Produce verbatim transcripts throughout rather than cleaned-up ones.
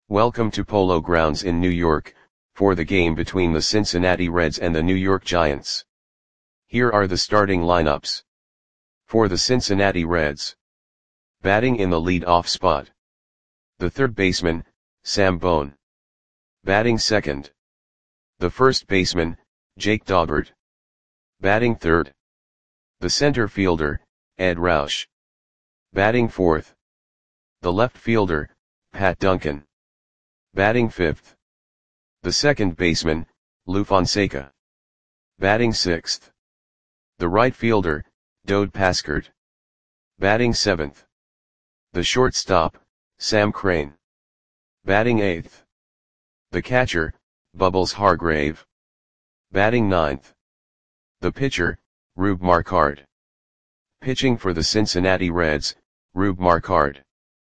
Welcome to Polo Grounds in New York, for the game between the Cincinnati Reds and the New York Giants. Here are the starting lineups. For the Cincinnati Reds. Batting in the lead-off spot. The third baseman, Sam Bone. Batting second. The first baseman, Jake Daubert. Batting third. The center fielder, Ed Roush. Batting fourth. The left fielder, Pat Duncan. Batting fifth. The second baseman, Lou Fonseca. Batting sixth. The right fielder, Dode Paskert. Batting seventh. The shortstop, Sam Crane. Batting eighth. The catcher, Bubbles Hargrave. Batting ninth. The pitcher, Rube Marquard. Pitching for the Cincinnati Reds, Rube Marquard.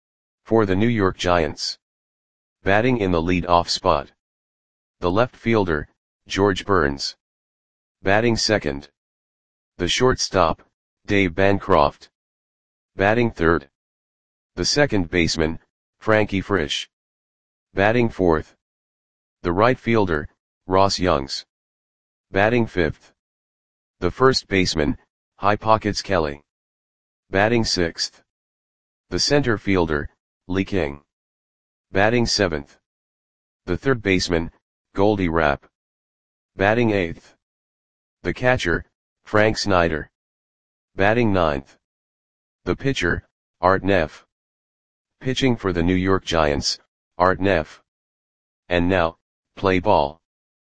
For the New York Giants. Batting in the lead-off spot. The left fielder, George Burns. Batting second. The shortstop, Dave Bancroft. Batting third. The second baseman, Frankie Frisch. Batting fourth. The right fielder, Ross Youngs. Batting fifth. The first baseman, High Pockets Kelly. Batting sixth. The center fielder, Lee King. Batting seventh. The third baseman, Goldie Rapp. Batting eighth. The catcher, Frank Snyder. Batting ninth. The pitcher, Art Neff. Pitching for the New York Giants, Art Neff. And now, play ball.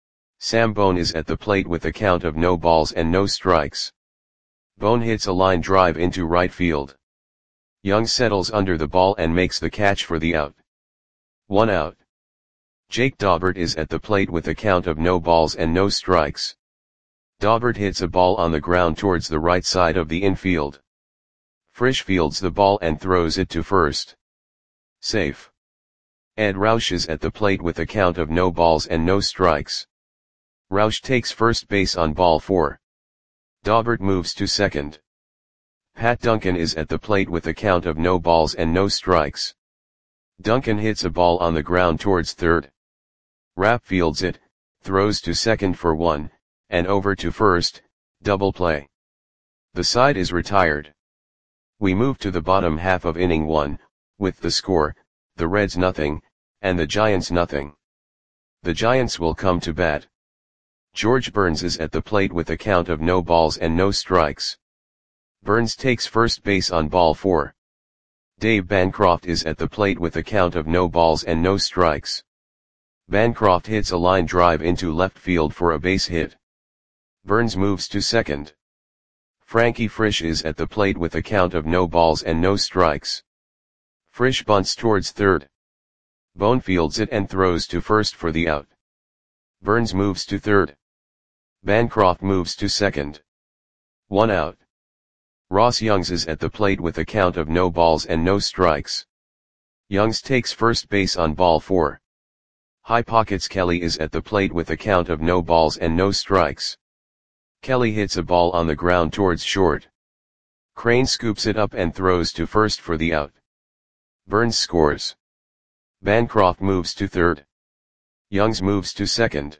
Sam Bone is at the plate with a count of no balls and no strikes. Bone hits a line drive into right field. Young settles under the ball and makes the catch for the out. One out. Jake Daubert is at the plate with a count of no balls and no strikes. Daubert hits a ball on the ground towards the right side of the infield. Frisch fields the ball and throws it to first. Safe. Ed Roush is at the plate with a count of no balls and no strikes. Roush takes first base on ball four. Daubert moves to second. Pat Duncan is at the plate with a count of no balls and no strikes. Duncan hits a ball on the ground towards third. Rapp fields it, throws to second for one, and over to first, double play. The side is retired. We move to the bottom half of inning one, with the score, the Reds nothing, and the Giants nothing. The Giants will come to bat. George Burns is at the plate with a count of no balls and no strikes. Burns takes first base on ball four. Dave Bancroft is at the plate with a count of no balls and no strikes. Bancroft hits a line drive into left field for a base hit. Burns moves to second. Frankie Frisch is at the plate with a count of no balls and no strikes. Frisch bunts towards third. Bone fields it and throws to first for the out. Burns moves to third. Bancroft moves to second. One out. Ross Youngs is at the plate with a count of no balls and no strikes. Youngs takes first base on ball four. High Pockets Kelly is at the plate with a count of no balls and no strikes. Kelly hits a ball on the ground towards short. Crane scoops it up and throws to first for the out. Burns scores. Bancroft moves to third. Youngs moves to second.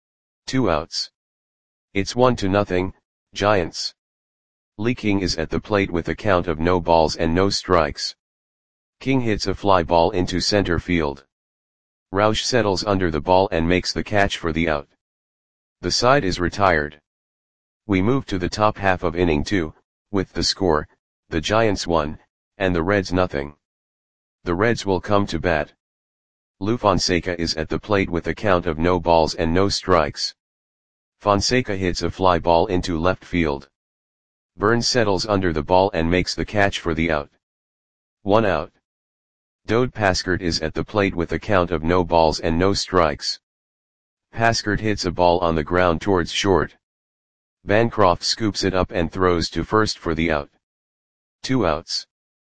Two outs. It's one to nothing, Giants. Lee King is at the plate with a count of no balls and no strikes. King hits a fly ball into center field. Roush settles under the ball and makes the catch for the out. The side is retired. We move to the top half of inning two, with the score, the Giants one, and the Reds nothing. The Reds will come to bat. Lou Fonseca is at the plate with a count of no balls and no strikes. Fonseca hits a fly ball into left field. Burns settles under the ball and makes the catch for the out. One out. Dode Paskert is at the plate with a count of no balls and no strikes. Paskert hits a ball on the ground towards short. Bancroft scoops it up and throws to first for the out. Two outs.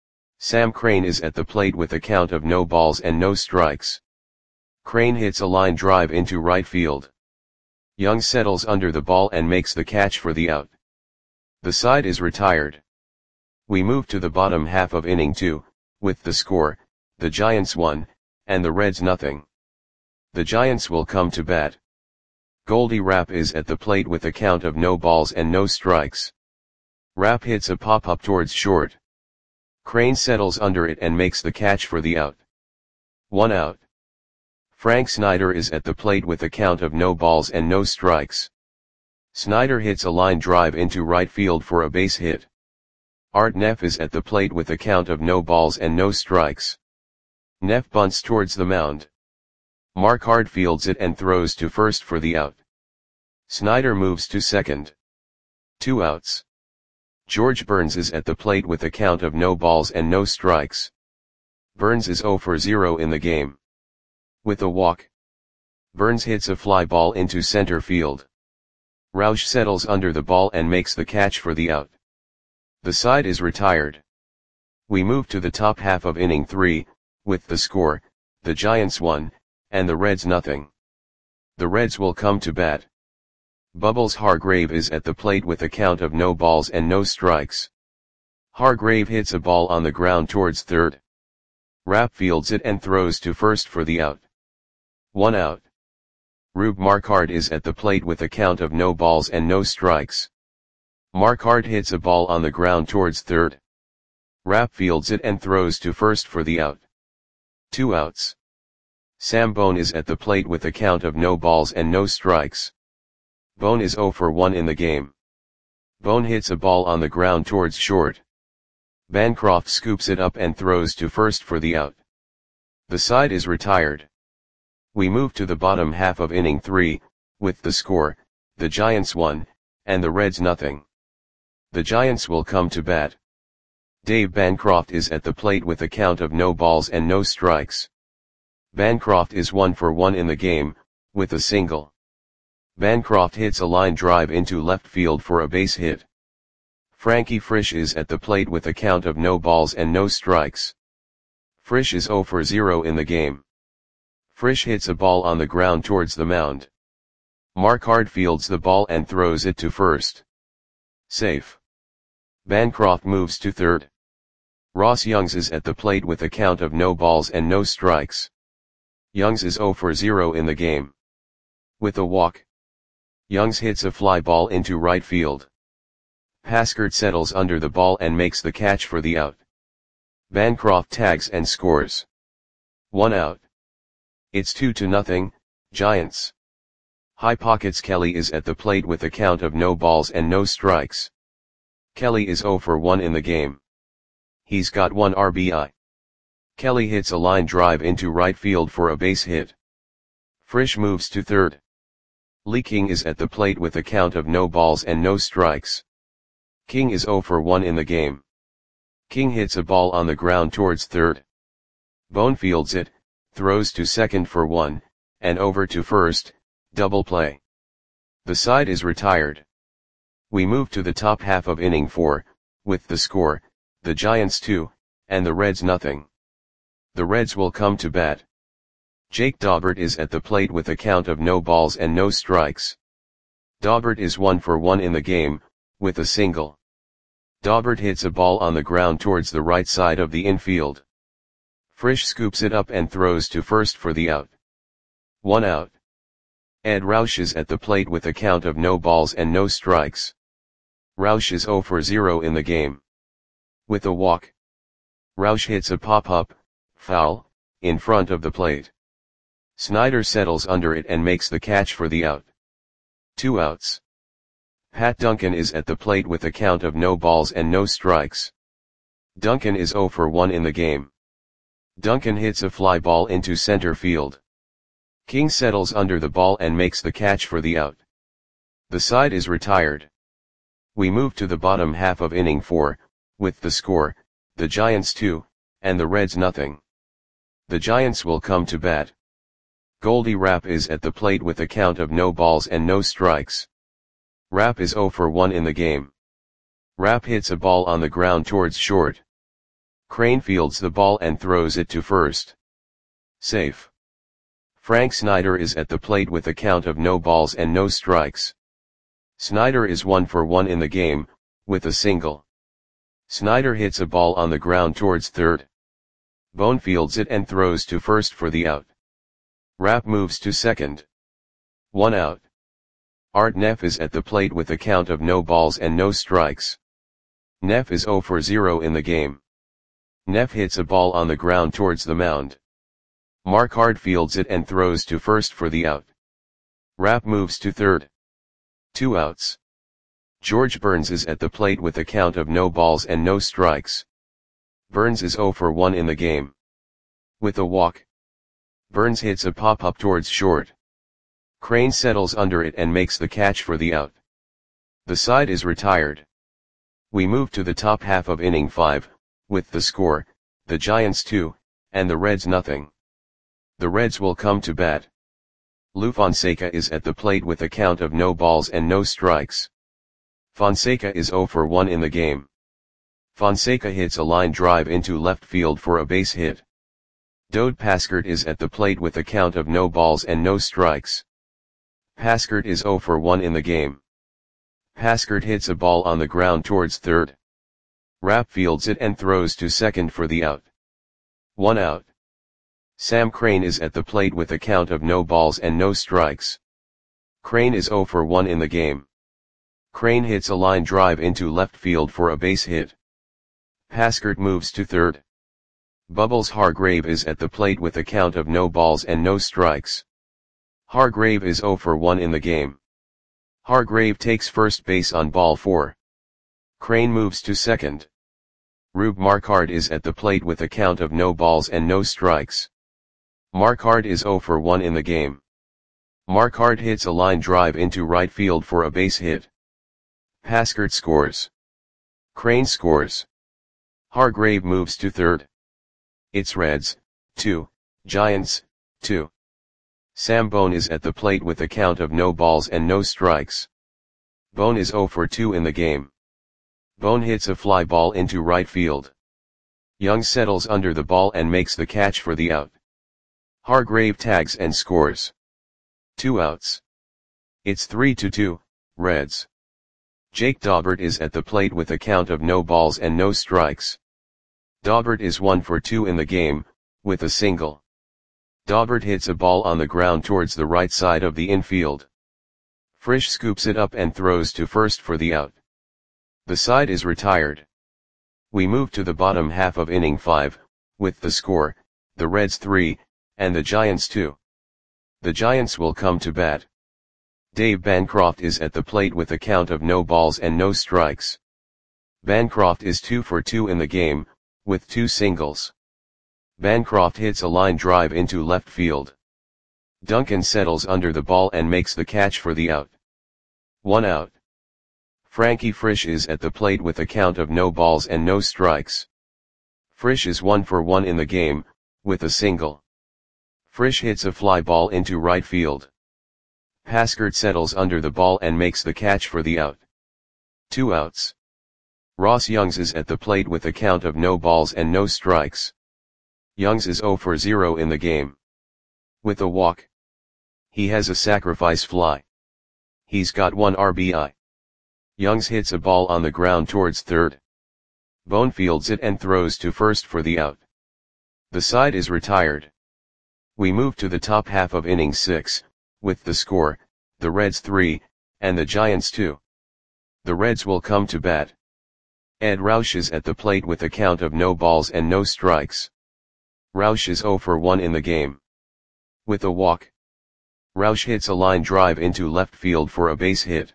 Sam Crane is at the plate with a count of no balls and no strikes. Crane hits a line drive into right field. Young settles under the ball and makes the catch for the out. The side is retired. We move to the bottom half of inning two, with the score, the Giants one, and the Reds nothing. The Giants will come to bat. Goldie Rapp is at the plate with a count of no balls and no strikes. Rapp hits a pop-up towards short. Crane settles under it and makes the catch for the out. One out. Frank Snyder is at the plate with a count of no balls and no strikes. Snyder hits a line drive into right field for a base hit. Art Neff is at the plate with a count of no balls and no strikes. Neff bunts towards the mound. Marquard fields it and throws to first for the out. Snyder moves to second. Two outs. George Burns is at the plate with a count of no balls and no strikes. Burns is zero for zero in the game. With a walk, Burns hits a fly ball into center field. Roush settles under the ball and makes the catch for the out. The side is retired. We move to the top half of inning three, with the score, the Giants one, and the Reds nothing. The Reds will come to bat. Bubbles Hargrave is at the plate with a count of no balls and no strikes. Hargrave hits a ball on the ground towards third. Rapp fields it and throws to first for the out. One out. Rube Marquard is at the plate with a count of no balls and no strikes. Marquard hits a ball on the ground towards third. Rapp fields it and throws to first for the out. Two outs. Sam Bone is at the plate with a count of no balls and no strikes. Bone is zero for one in the game. Bone hits a ball on the ground towards short. Bancroft scoops it up and throws to first for the out. The side is retired. We move to the bottom half of inning three, with the score, the Giants one, and the Reds nothing. The Giants will come to bat. Dave Bancroft is at the plate with a count of no balls and no strikes. Bancroft is one for one in the game, with a single. Bancroft hits a line drive into left field for a base hit. Frankie Frisch is at the plate with a count of no balls and no strikes. Frisch is zero for zero in the game. Frisch hits a ball on the ground towards the mound. Marquard fields the ball and throws it to first. Safe. Bancroft moves to third. Ross Youngs is at the plate with a count of no balls and no strikes. Youngs is zero for zero in the game. With a walk, Youngs hits a fly ball into right field. Paskert settles under the ball and makes the catch for the out. Bancroft tags and scores. One out. It's two to nothing, Giants. High Pockets Kelly is at the plate with a count of no balls and no strikes. Kelly is zero for one in the game. He's got one R B I. Kelly hits a line drive into right field for a base hit. Frisch moves to third. Lee King is at the plate with a count of no balls and no strikes. King is zero for one in the game. King hits a ball on the ground towards third. Bone fields it, throws to second for one, and over to first, double play. The side is retired. We move to the top half of inning four, with the score, the Giants two, and the Reds nothing. The Reds will come to bat. Jake Daubert is at the plate with a count of no balls and no strikes. Daubert is one for one in the game, with a single. Daubert hits a ball on the ground towards the right side of the infield. Frisch scoops it up and throws to first for the out. One out. Ed Roush is at the plate with a count of no balls and no strikes. Roush is zero for zero in the game. With a walk, Roush hits a pop-up, foul, in front of the plate. Snyder settles under it and makes the catch for the out. Two outs. Pat Duncan is at the plate with a count of no balls and no strikes. Duncan is zero for one in the game. Duncan hits a fly ball into center field. King settles under the ball and makes the catch for the out. The side is retired. We move to the bottom half of inning four, with the score, the Giants two, and the Reds nothing. The Giants will come to bat. Goldie Rapp is at the plate with a count of no balls and no strikes. Rapp is zero for one in the game. Rapp hits a ball on the ground towards short. Crane fields the ball and throws it to first. Safe. Frank Snyder is at the plate with a count of no balls and no strikes. Snyder is one for one in the game, with a single. Snyder hits a ball on the ground towards third. Bone fields it and throws to first for the out. Rapp moves to second. One out. Art Neff is at the plate with a count of no balls and no strikes. Neff is zero for zero in the game. Neff hits a ball on the ground towards the mound. Marquard fields it and throws to first for the out. Rapp moves to third. Two outs. George Burns is at the plate with a count of no balls and no strikes. Burns is zero for one in the game. With a walk. Burns hits a pop-up towards short. Crane settles under it and makes the catch for the out. The side is retired. We move to the top half of inning five, with the score, the Giants two, and the Reds nothing. The Reds will come to bat. Lou Fonseca is at the plate with a count of no balls and no strikes. Fonseca is zero for one in the game. Fonseca hits a line drive into left field for a base hit. Dode Paskert is at the plate with a count of no balls and no strikes. Paskert is zero for one in the game. Paskert hits a ball on the ground towards third. Rapp fields it and throws to second for the out. One out. Sam Crane is at the plate with a count of no balls and no strikes. Crane is zero for one in the game. Crane hits a line drive into left field for a base hit. Paskert moves to third. Bubbles Hargrave is at the plate with a count of no balls and no strikes. Hargrave is zero for one in the game. Hargrave takes first base on ball four. Crane moves to second. Rube Marquard is at the plate with a count of no balls and no strikes. Marquard is zero for one in the game. Marquard hits a line drive into right field for a base hit. Paskert scores. Crane scores. Hargrave moves to third. It's Reds, two, Giants, two. Sam Bone is at the plate with a count of no balls and no strikes. Bone is zero for two in the game. Bone hits a fly ball into right field. Young settles under the ball and makes the catch for the out. Hargrave tags and scores. Two outs. It's three to two, Reds. Jake Daubert is at the plate with a count of no balls and no strikes. Daubert is one for two in the game, with a single. Daubert hits a ball on the ground towards the right side of the infield. Frisch scoops it up and throws to first for the out. The side is retired. We move to the bottom half of inning five, with the score, the Reds three, and the Giants two. The Giants will come to bat. Dave Bancroft is at the plate with a count of no balls and no strikes. Bancroft is two for two in the game, with two singles. Bancroft hits a line drive into left field. Duncan settles under the ball and makes the catch for the out. One out. Frankie Frisch is at the plate with a count of no balls and no strikes. Frisch is one for one in the game, with a single. Frisch hits a fly ball into right field. Paskert settles under the ball and makes the catch for the out. Two outs. Ross Youngs is at the plate with a count of no balls and no strikes. Youngs is zero for zero in the game. With a walk. He has a sacrifice fly. He's got one R B I. Youngs hits a ball on the ground towards third. Bone fields it and throws to first for the out. The side is retired. We move to the top half of inning six, with the score, the Reds three, and the Giants two. The Reds will come to bat. Ed Roush is at the plate with a count of no balls and no strikes. Roush is zero for one in the game. With a walk. Roush hits a line drive into left field for a base hit.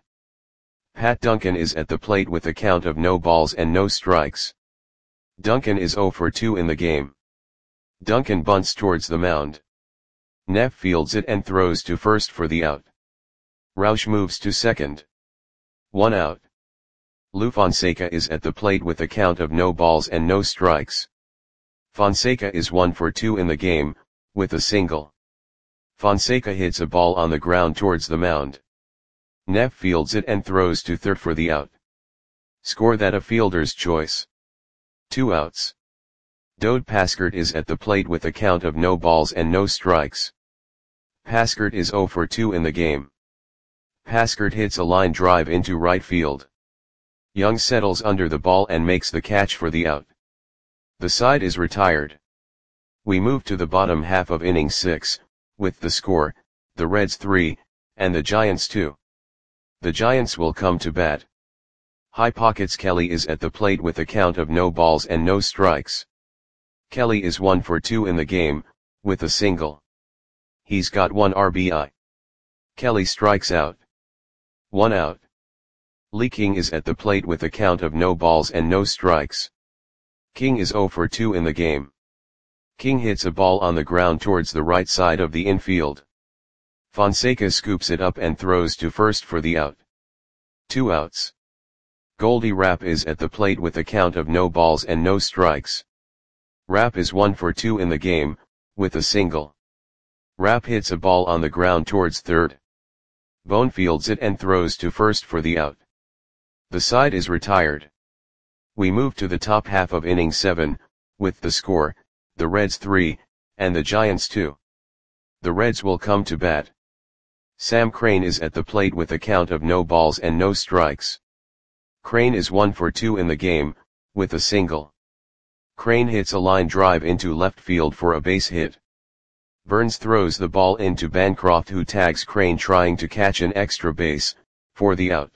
Pat Duncan is at the plate with a count of no balls and no strikes. Duncan is zero for two in the game. Duncan bunts towards the mound. Neff fields it and throws to first for the out. Roush moves to second. One out. Lou Fonseca is at the plate with a count of no balls and no strikes. Fonseca is one for two in the game, with a single. Fonseca hits a ball on the ground towards the mound. Neff fields it and throws to third for the out. Score that a fielder's choice. Two outs. Dode Paskert is at the plate with a count of no balls and no strikes. Paskert is zero for two in the game. Paskert hits a line drive into right field. Young settles under the ball and makes the catch for the out. The side is retired. We move to the bottom half of inning six, with the score, the Reds three, and the Giants two. The Giants will come to bat. High Pockets Kelly is at the plate with a count of no balls and no strikes. Kelly is one for two in the game, with a single. He's got one R B I. Kelly strikes out. One out. Lee King is at the plate with a count of no balls and no strikes. King is zero for two in the game. King hits a ball on the ground towards the right side of the infield. Fonseca scoops it up and throws to first for the out. Two outs. Goldie Rapp is at the plate with a count of no balls and no strikes. Rapp is one for two in the game, with a single. Rapp hits a ball on the ground towards third. Bone fields it and throws to first for the out. The side is retired. We move to the top half of inning seven, with the score, the Reds three, and the Giants two. The Reds will come to bat. Sam Crane is at the plate with a count of no balls and no strikes. Crane is one for two in the game, with a single. Crane hits a line drive into left field for a base hit. Burns throws the ball into Bancroft, who tags Crane trying to catch an extra base, for the out.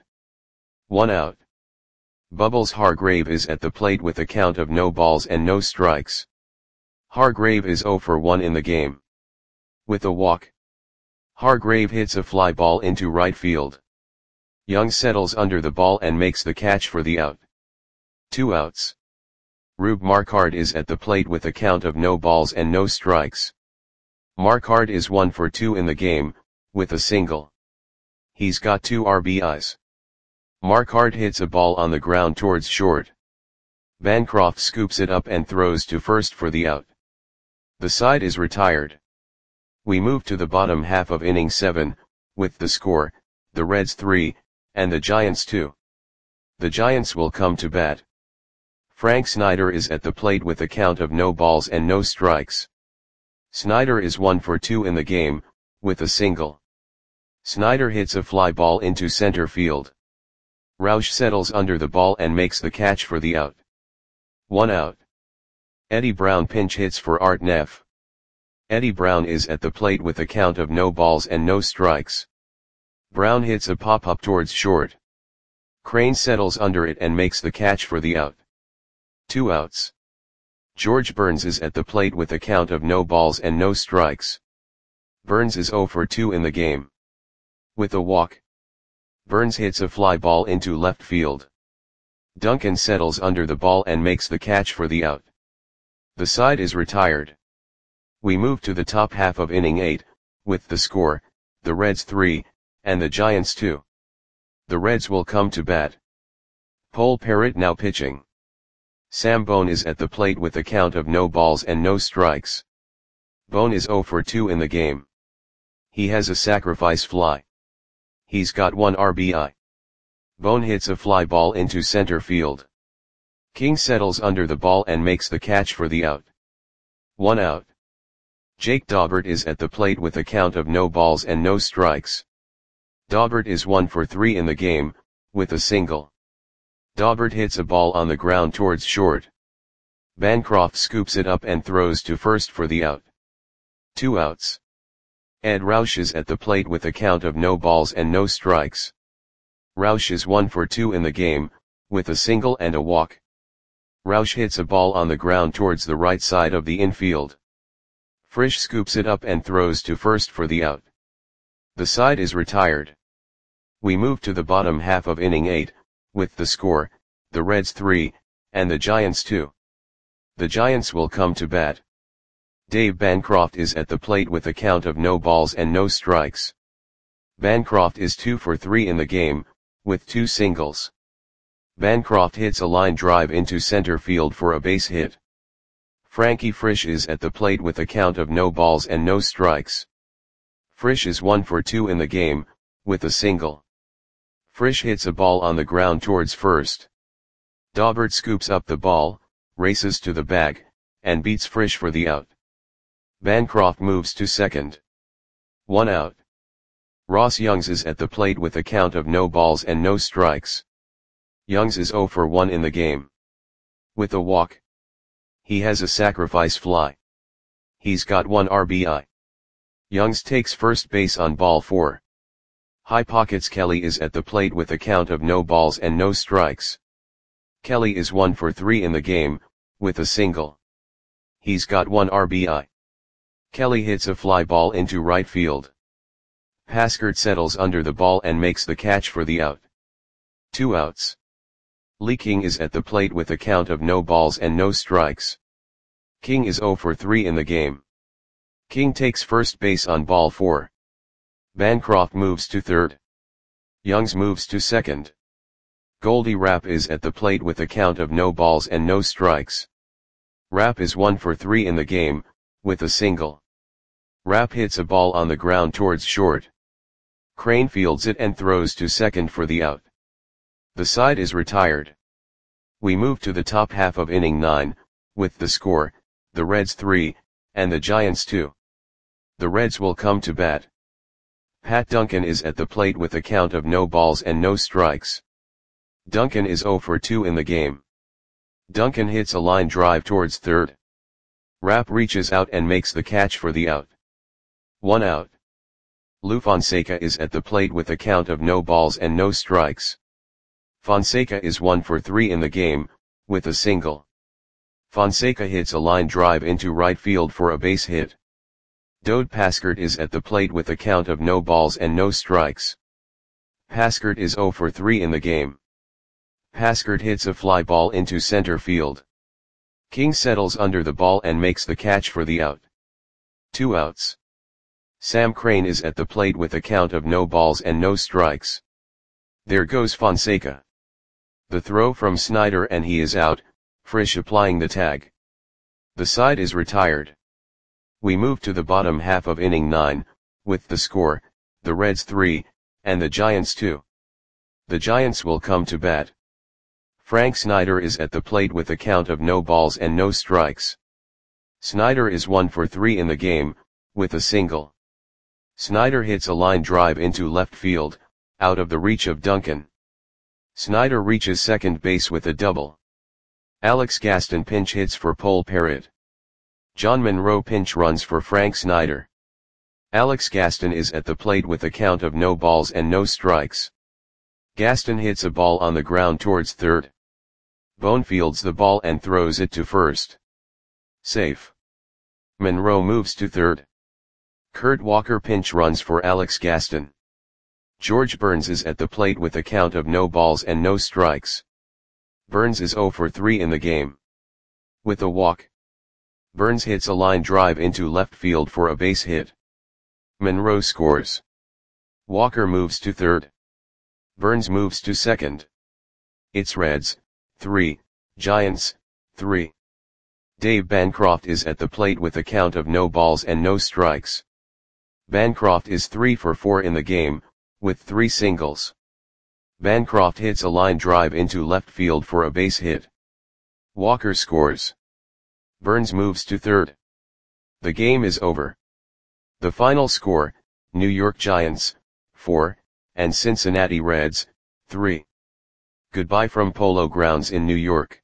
One out. Bubbles Hargrave is at the plate with a count of no balls and no strikes. Hargrave is zero for one in the game. With a walk. Hargrave hits a fly ball into right field. Young settles under the ball and makes the catch for the out. Two outs. Rube Marquard is at the plate with a count of no balls and no strikes. Marquard is one for two in the game, with a single. He's got two R B Is. Marquard hits a ball on the ground towards short. Bancroft scoops it up and throws to first for the out. The side is retired. We move to the bottom half of inning seven, with the score, the Reds three, and the Giants two. The Giants will come to bat. Frank Snyder is at the plate with a count of no balls and no strikes. Snyder is one for two in the game, with a single. Snyder hits a fly ball into center field. Roush settles under the ball and makes the catch for the out. One out. Eddie Brown pinch hits for Art Neff. Eddie Brown is at the plate with a count of no balls and no strikes. Brown hits a pop-up towards short. Crane settles under it and makes the catch for the out. Two outs. George Burns is at the plate with a count of no balls and no strikes. Burns is zero for two in the game. With a walk. Burns hits a fly ball into left field. Duncan settles under the ball and makes the catch for the out. The side is retired. We move to the top half of inning eight, with the score, the Reds three, and the Giants two. The Reds will come to bat. Cole Parrott now pitching. Sam Bone is at the plate with a count of no balls and no strikes. Bone is zero for two in the game. He has a sacrifice fly. He's got one R B I. Bone hits a fly ball into center field. King settles under the ball and makes the catch for the out. One out. Jake Daubert is at the plate with a count of no balls and no strikes. Daubert is one for three in the game, with a single. Daubert hits a ball on the ground towards short. Bancroft scoops it up and throws to first for the out. Two outs. Ed Roush is at the plate with a count of no balls and no strikes. Roush is one for two in the game, with a single and a walk. Roush hits a ball on the ground towards the right side of the infield. Frisch scoops it up and throws to first for the out. The side is retired. We move to the bottom half of inning eight, with the score, the Reds three, and the Giants two. The Giants will come to bat. Dave Bancroft is at the plate with a count of no balls and no strikes. Bancroft is two for three in the game, with two singles. Bancroft hits a line drive into center field for a base hit. Frankie Frisch is at the plate with a count of no balls and no strikes. Frisch is one for two in the game, with a single. Frisch hits a ball on the ground towards first. Daubert scoops up the ball, races to the bag, and beats Frisch for the out. Bancroft moves to second. One out. Ross Youngs is at the plate with a count of no balls and no strikes. Youngs is zero for one in the game. With a walk. He has a sacrifice fly. He's got one R B I. Youngs takes first base on ball four. High pockets. Kelly is at the plate with a count of no balls and no strikes. Kelly is one for three in the game, with a single. He's got one R B I. Kelly hits a fly ball into right field. Paskert settles under the ball and makes the catch for the out. Two outs. Lee King is at the plate with a count of no balls and no strikes. King is zero for three in the game. King takes first base on ball four. Bancroft moves to third. Youngs moves to second. Goldie Rapp is at the plate with a count of no balls and no strikes. Rapp is one for three in the game, with a single. Rapp hits a ball on the ground towards short. Crane fields it and throws to second for the out. The side is retired. We move to the top half of inning nine, with the score, the Reds three, and the Giants two. The Reds will come to bat. Pat Duncan is at the plate with a count of no balls and no strikes. Duncan is zero for two in the game. Duncan hits a line drive towards third. Rapp reaches out and makes the catch for the out. One out. Lou Fonseca is at the plate with a count of no balls and no strikes. Fonseca is one for three in the game, with a single. Fonseca hits a line drive into right field for a base hit. Dode Paskert is at the plate with a count of no balls and no strikes. Paskert is zero for three in the game. Paskert hits a fly ball into center field. King settles under the ball and makes the catch for the out. Two outs. Sam Crane is at the plate with a count of no balls and no strikes. There goes Fonseca. The throw from Snyder and he is out, Frisch applying the tag. The side is retired. We move to the bottom half of inning nine, with the score, the Reds three, and the Giants two. The Giants will come to bat. Frank Snyder is at the plate with a count of no balls and no strikes. Snyder is one for three in the game, with a single. Snyder hits a line drive into left field, out of the reach of Duncan. Snyder reaches second base with a double. Alex Gaston pinch hits for Cole Parrott. John Monroe pinch runs for Frank Snyder. Alex Gaston is at the plate with a count of no balls and no strikes. Gaston hits a ball on the ground towards third. Bone fields the ball and throws it to first. Safe. Monroe moves to third. Kurt Walker pinch runs for Alex Gaston. George Burns is at the plate with a count of no balls and no strikes. Burns is zero for three in the game. With a walk. Burns hits a line drive into left field for a base hit. Monroe scores. Walker moves to third. Burns moves to second. It's Reds, three, Giants, three. Dave Bancroft is at the plate with a count of no balls and no strikes. Bancroft is three for four in the game, with three singles. Bancroft hits a line drive into left field for a base hit. Walker scores. Burns moves to third. The game is over. The final score, New York Giants, four, and Cincinnati Reds, three. Goodbye from Polo Grounds in New York.